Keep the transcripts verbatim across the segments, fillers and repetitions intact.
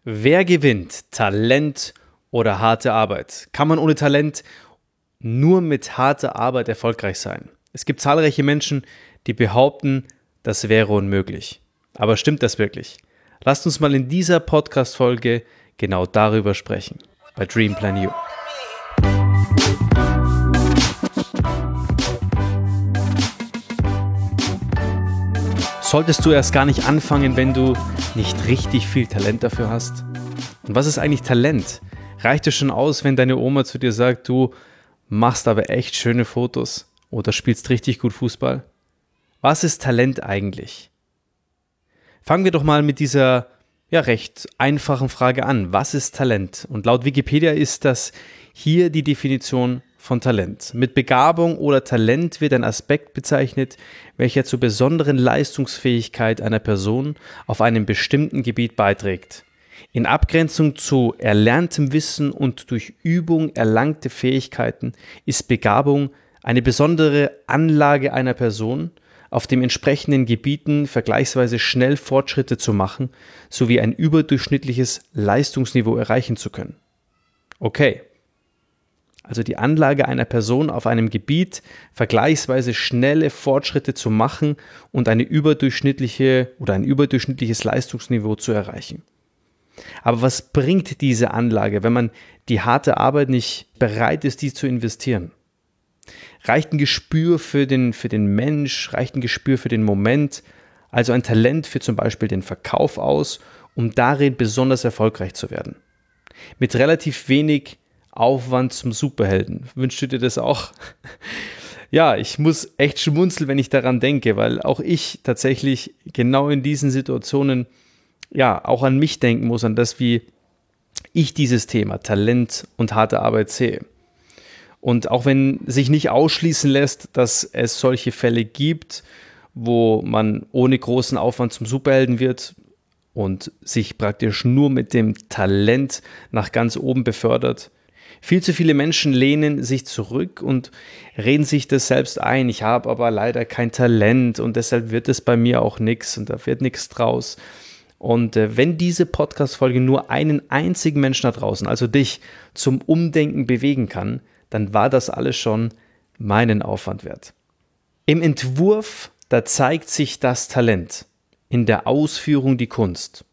Wer gewinnt? Talent oder harte Arbeit? Kann man ohne Talent nur mit harter Arbeit erfolgreich sein? Es gibt zahlreiche Menschen, die behaupten, das wäre unmöglich. Aber stimmt das wirklich? Lasst uns mal in dieser Podcast-Folge genau darüber sprechen. Bei Dream Plan You. Solltest du erst gar nicht anfangen, wenn du nicht richtig viel Talent dafür hast? Und was ist eigentlich Talent? Reicht es schon aus, wenn deine Oma zu dir sagt, du machst aber echt schöne Fotos oder spielst richtig gut Fußball? Was ist Talent eigentlich? Fangen wir doch mal mit dieser ja recht einfachen Frage an. Was ist Talent? Und laut Wikipedia ist das hier die Definition von Talent. Mit Begabung oder Talent wird ein Aspekt bezeichnet, welcher zur besonderen Leistungsfähigkeit einer Person auf einem bestimmten Gebiet beiträgt. In Abgrenzung zu erlerntem Wissen und durch Übung erlangte Fähigkeiten ist Begabung eine besondere Anlage einer Person, auf den entsprechenden Gebieten vergleichsweise schnell Fortschritte zu machen, sowie ein überdurchschnittliches Leistungsniveau erreichen zu können. Okay. Also die Anlage einer Person auf einem Gebiet, vergleichsweise schnelle Fortschritte zu machen und eine überdurchschnittliche oder ein überdurchschnittliches Leistungsniveau zu erreichen. Aber was bringt diese Anlage, wenn man die harte Arbeit nicht bereit ist, die zu investieren? Reicht ein Gespür für den, für den Mensch, reicht ein Gespür für den Moment, also ein Talent für zum Beispiel den Verkauf aus, um darin besonders erfolgreich zu werden? Mit relativ wenig Aufwand zum Superhelden. Wünschst du dir das auch? Ja, ich muss echt schmunzeln, wenn ich daran denke, weil auch ich tatsächlich genau in diesen Situationen ja auch an mich denken muss, an das, wie ich dieses Thema Talent und harte Arbeit sehe. Und auch wenn sich nicht ausschließen lässt, dass es solche Fälle gibt, wo man ohne großen Aufwand zum Superhelden wird und sich praktisch nur mit dem Talent nach ganz oben befördert. Viel zu viele Menschen lehnen sich zurück und reden sich das selbst ein. Ich habe aber leider kein Talent und deshalb wird es bei mir auch nichts und da wird nichts draus. Und äh, wenn diese Podcast-Folge nur einen einzigen Menschen da draußen, also dich, zum Umdenken bewegen kann, dann war das alles schon meinen Aufwand wert. Im Entwurf, da zeigt sich das Talent, in der Ausführung die Kunst.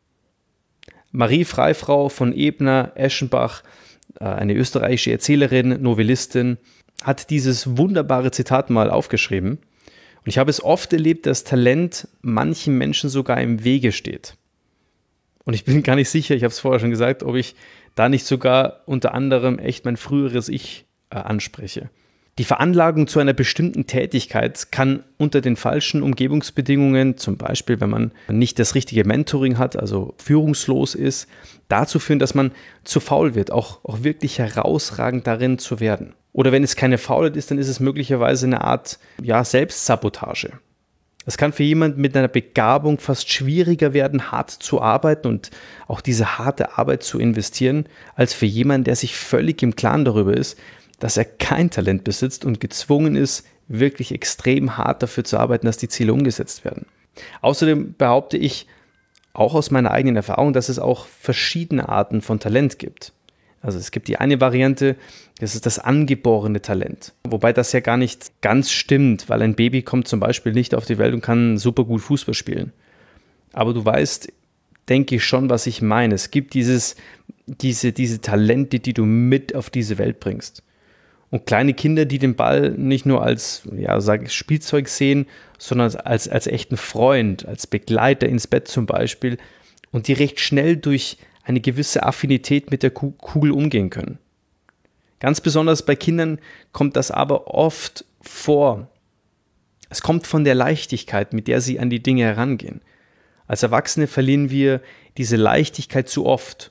Marie Freifrau von Ebner-Eschenbach, eine österreichische Erzählerin, Novellistin, hat dieses wunderbare Zitat mal aufgeschrieben. Und ich habe es oft erlebt, dass Talent manchen Menschen sogar im Wege steht. Und ich bin gar nicht sicher, ich habe es vorher schon gesagt, ob ich da nicht sogar unter anderem echt mein früheres Ich äh, anspreche. Die Veranlagung zu einer bestimmten Tätigkeit kann unter den falschen Umgebungsbedingungen, zum Beispiel wenn man nicht das richtige Mentoring hat, also führungslos ist, dazu führen, dass man zu faul wird, auch, auch wirklich herausragend darin zu werden. Oder wenn es keine Faulheit ist, dann ist es möglicherweise eine Art ja, Selbstsabotage. Es kann für jemanden mit einer Begabung fast schwieriger werden, hart zu arbeiten und auch diese harte Arbeit zu investieren, als für jemanden, der sich völlig im Klaren darüber ist, dass er kein Talent besitzt und gezwungen ist, wirklich extrem hart dafür zu arbeiten, dass die Ziele umgesetzt werden. Außerdem behaupte ich, auch aus meiner eigenen Erfahrung, dass es auch verschiedene Arten von Talent gibt. Also es gibt die eine Variante, das ist das angeborene Talent. Wobei das ja gar nicht ganz stimmt, weil ein Baby kommt zum Beispiel nicht auf die Welt und kann super gut Fußball spielen. Aber du weißt, denke ich schon, was ich meine. Es gibt dieses, diese, diese Talente, die du mit auf diese Welt bringst. Und kleine Kinder, die den Ball nicht nur als ja, sag ich, Spielzeug sehen, sondern als, als echten Freund, als Begleiter ins Bett zum Beispiel und die recht schnell durch eine gewisse Affinität mit der Kugel umgehen können. Ganz besonders bei Kindern kommt das aber oft vor. Es kommt von der Leichtigkeit, mit der sie an die Dinge herangehen. Als Erwachsene verlieren wir diese Leichtigkeit zu oft.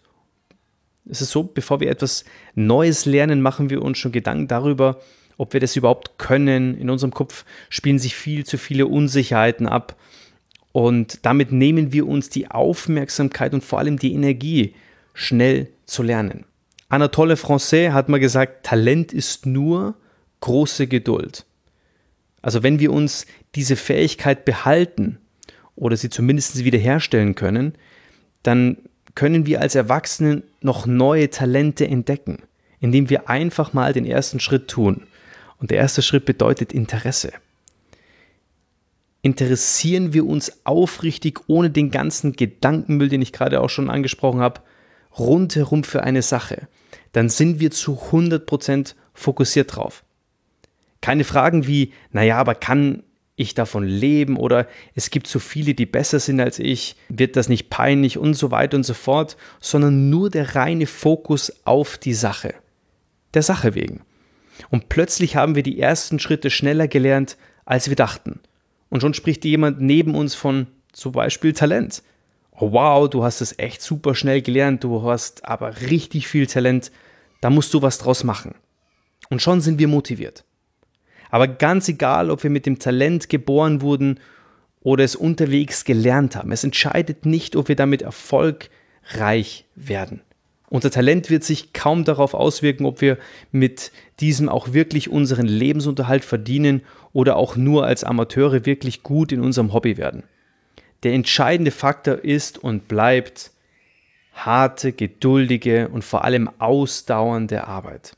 Es ist so, bevor wir etwas Neues lernen, machen wir uns schon Gedanken darüber, ob wir das überhaupt können. In unserem Kopf spielen sich viel zu viele Unsicherheiten ab und damit nehmen wir uns die Aufmerksamkeit und vor allem die Energie, schnell zu lernen. Anatole France hat mal gesagt, Talent ist nur große Geduld. Also wenn wir uns diese Fähigkeit behalten oder sie zumindest wiederherstellen können, dann können wir als Erwachsene noch neue Talente entdecken, indem wir einfach mal den ersten Schritt tun. Und der erste Schritt bedeutet Interesse. Interessieren wir uns aufrichtig, ohne den ganzen Gedankenmüll, den ich gerade auch schon angesprochen habe, rundherum für eine Sache, dann sind wir zu hundert Prozent fokussiert drauf. Keine Fragen wie, naja, aber kann ich davon leben oder es gibt so viele, die besser sind als ich, wird das nicht peinlich und so weiter und so fort, sondern nur der reine Fokus auf die Sache, der Sache wegen. Und plötzlich haben wir die ersten Schritte schneller gelernt, als wir dachten. Und schon spricht jemand neben uns von zum Beispiel Talent. Oh wow, du hast es echt super schnell gelernt, du hast aber richtig viel Talent, da musst du was draus machen. Und schon sind wir motiviert. Aber ganz egal, ob wir mit dem Talent geboren wurden oder es unterwegs gelernt haben, es entscheidet nicht, ob wir damit erfolgreich werden. Unser Talent wird sich kaum darauf auswirken, ob wir mit diesem auch wirklich unseren Lebensunterhalt verdienen oder auch nur als Amateure wirklich gut in unserem Hobby werden. Der entscheidende Faktor ist und bleibt harte, geduldige und vor allem ausdauernde Arbeit.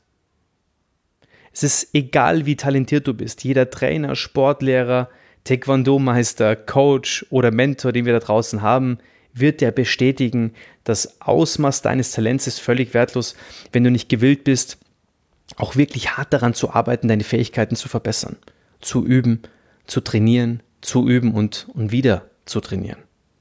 Es ist egal, wie talentiert du bist. Jeder Trainer, Sportlehrer, Taekwondo-Meister, Coach oder Mentor, den wir da draußen haben, wird dir bestätigen, das Ausmaß deines Talents ist völlig wertlos, wenn du nicht gewillt bist, auch wirklich hart daran zu arbeiten, deine Fähigkeiten zu verbessern, zu üben, zu trainieren, zu üben und, und wieder zu trainieren.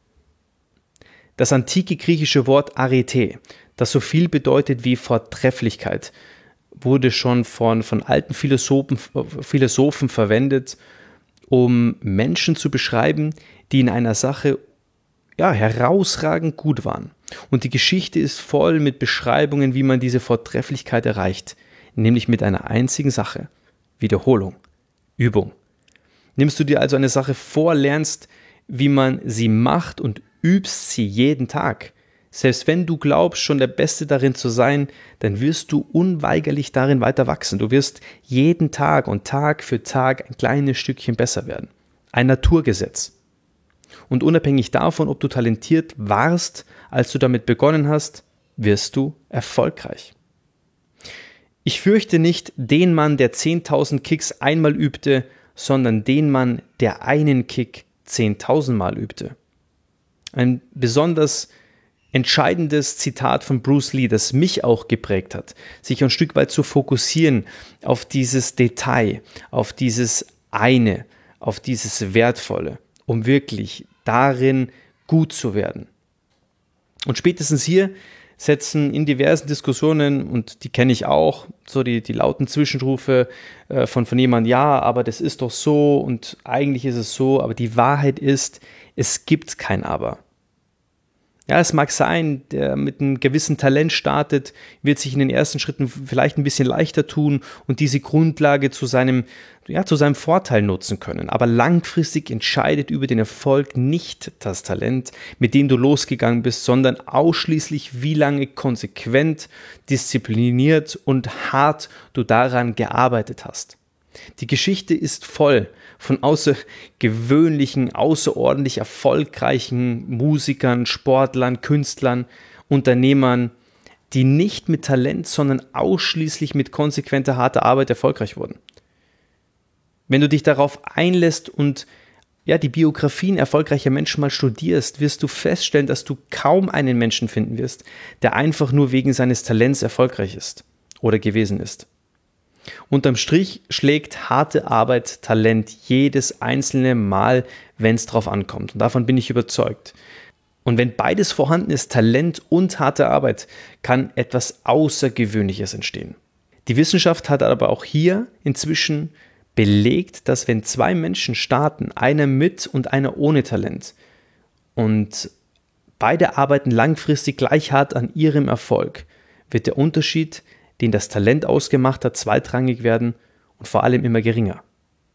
Das antike griechische Wort Arete, das so viel bedeutet wie Vortrefflichkeit, wurde schon von, von alten Philosophen, Philosophen verwendet, um Menschen zu beschreiben, die in einer Sache ja, herausragend gut waren. Und die Geschichte ist voll mit Beschreibungen, wie man diese Vortrefflichkeit erreicht, nämlich mit einer einzigen Sache: Wiederholung, Übung. Nimmst du dir also eine Sache vor, lernst, wie man sie macht und übst sie jeden Tag. Selbst wenn du glaubst, schon der Beste darin zu sein, dann wirst du unweigerlich darin weiter wachsen. Du wirst jeden Tag und Tag für Tag ein kleines Stückchen besser werden. Ein Naturgesetz. Und unabhängig davon, ob du talentiert warst, als du damit begonnen hast, wirst du erfolgreich. Ich fürchte nicht den Mann, der zehntausend Kicks einmal übte, sondern den Mann, der einen Kick zehntausend Mal übte. Ein besonders entscheidendes Zitat von Bruce Lee, das mich auch geprägt hat, sich ein Stück weit zu fokussieren auf dieses Detail, auf dieses eine, auf dieses Wertvolle, um wirklich darin gut zu werden. Und spätestens hier setzen in diversen Diskussionen, und die kenne ich auch, so die, die lauten Zwischenrufe äh, von, von jemandem, ja, aber das ist doch so und eigentlich ist es so, aber die Wahrheit ist, es gibt kein Aber. Ja, es mag sein, der mit einem gewissen Talent startet, wird sich in den ersten Schritten vielleicht ein bisschen leichter tun und diese Grundlage zu seinem, ja, zu seinem Vorteil nutzen können. Aber langfristig entscheidet über den Erfolg nicht das Talent, mit dem du losgegangen bist, sondern ausschließlich, wie lange konsequent, diszipliniert und hart du daran gearbeitet hast. Die Geschichte ist voll von außergewöhnlichen, außerordentlich erfolgreichen Musikern, Sportlern, Künstlern, Unternehmern, die nicht mit Talent, sondern ausschließlich mit konsequenter, harter Arbeit erfolgreich wurden. Wenn du dich darauf einlässt und ja, die Biografien erfolgreicher Menschen mal studierst, wirst du feststellen, dass du kaum einen Menschen finden wirst, der einfach nur wegen seines Talents erfolgreich ist oder gewesen ist. Unterm Strich schlägt harte Arbeit Talent jedes einzelne Mal, wenn es drauf ankommt. Und davon bin ich überzeugt. Und wenn beides vorhanden ist, Talent und harte Arbeit, kann etwas Außergewöhnliches entstehen. Die Wissenschaft hat aber auch hier inzwischen belegt, dass wenn zwei Menschen starten, einer mit und einer ohne Talent, und beide arbeiten langfristig gleich hart an ihrem Erfolg, wird der Unterschied, den das Talent ausgemacht hat, zweitrangig werden und vor allem immer geringer.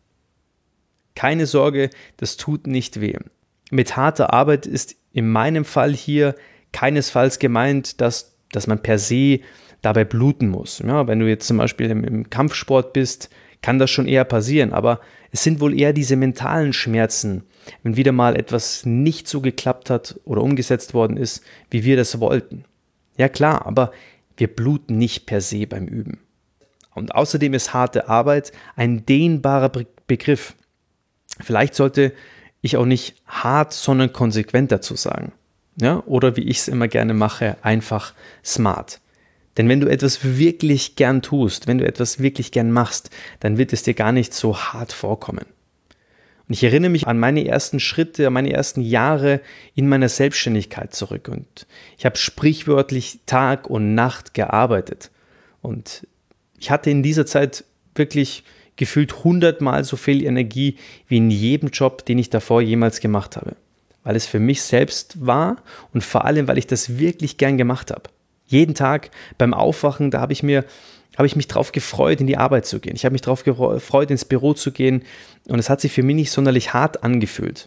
Keine Sorge, das tut nicht weh. Mit harter Arbeit ist in meinem Fall hier keinesfalls gemeint, dass, dass man per se dabei bluten muss. Ja, wenn du jetzt zum Beispiel im, im Kampfsport bist, kann das schon eher passieren, aber es sind wohl eher diese mentalen Schmerzen, wenn wieder mal etwas nicht so geklappt hat oder umgesetzt worden ist, wie wir das wollten. Ja klar, aber wir bluten nicht per se beim Üben. Und außerdem ist harte Arbeit ein dehnbarer Be- Begriff. Vielleicht sollte ich auch nicht hart, sondern konsequent dazu sagen. Ja? Oder wie ich es immer gerne mache, einfach smart. Denn wenn du etwas wirklich gern tust, wenn du etwas wirklich gern machst, dann wird es dir gar nicht so hart vorkommen. Und ich erinnere mich an meine ersten Schritte, an meine ersten Jahre in meiner Selbstständigkeit zurück. Und ich habe sprichwörtlich Tag und Nacht gearbeitet. Und ich hatte in dieser Zeit wirklich gefühlt hundertmal so viel Energie wie in jedem Job, den ich davor jemals gemacht habe. Weil es für mich selbst war und vor allem, weil ich das wirklich gern gemacht habe. Jeden Tag beim Aufwachen, da habe ich mir, habe ich mich drauf gefreut, in die Arbeit zu gehen. Ich habe mich drauf gefreut, ins Büro zu gehen und es hat sich für mich nicht sonderlich hart angefühlt.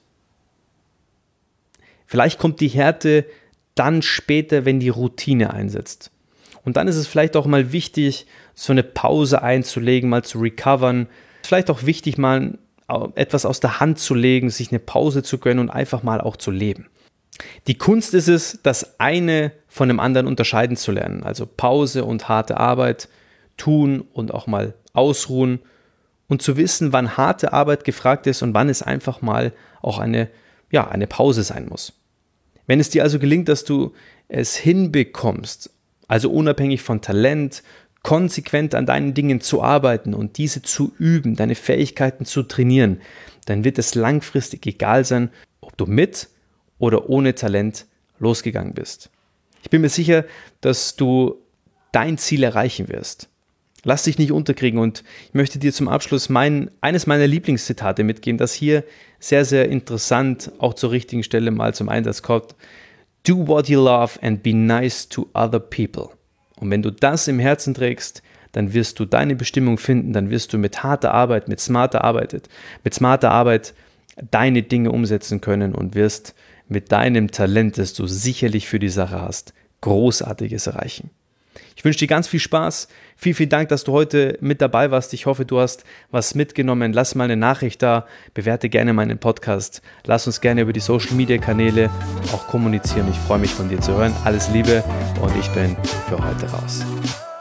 Vielleicht kommt die Härte dann später, wenn die Routine einsetzt. Und dann ist es vielleicht auch mal wichtig, so eine Pause einzulegen, mal zu recovern. Vielleicht auch wichtig, mal etwas aus der Hand zu legen, sich eine Pause zu gönnen und einfach mal auch zu leben. Die Kunst ist es, das eine von dem anderen unterscheiden zu lernen. Also Pause und harte Arbeit, tun und auch mal ausruhen und zu wissen, wann harte Arbeit gefragt ist und wann es einfach mal auch eine, ja, eine Pause sein muss. Wenn es dir also gelingt, dass du es hinbekommst, also unabhängig von Talent, konsequent an deinen Dingen zu arbeiten und diese zu üben, deine Fähigkeiten zu trainieren, dann wird es langfristig egal sein, ob du mit oder ohne Talent losgegangen bist. Ich bin mir sicher, dass du dein Ziel erreichen wirst. Lass dich nicht unterkriegen und ich möchte dir zum Abschluss mein, eines meiner Lieblingszitate mitgeben, das hier sehr, sehr interessant auch zur richtigen Stelle mal zum Einsatz kommt. Do what you love and be nice to other people. Und wenn du das im Herzen trägst, dann wirst du deine Bestimmung finden, dann wirst du mit harter Arbeit, mit smarter Arbeit, mit smarter Arbeit deine Dinge umsetzen können und wirst mit deinem Talent, das du sicherlich für die Sache hast, Großartiges erreichen. Ich wünsche dir ganz viel Spaß. Vielen, vielen Dank, dass du heute mit dabei warst. Ich hoffe, du hast was mitgenommen. Lass mal eine Nachricht da. Bewerte gerne meinen Podcast. Lass uns gerne über die Social-Media-Kanäle auch kommunizieren. Ich freue mich, von dir zu hören. Alles Liebe und ich bin für heute raus.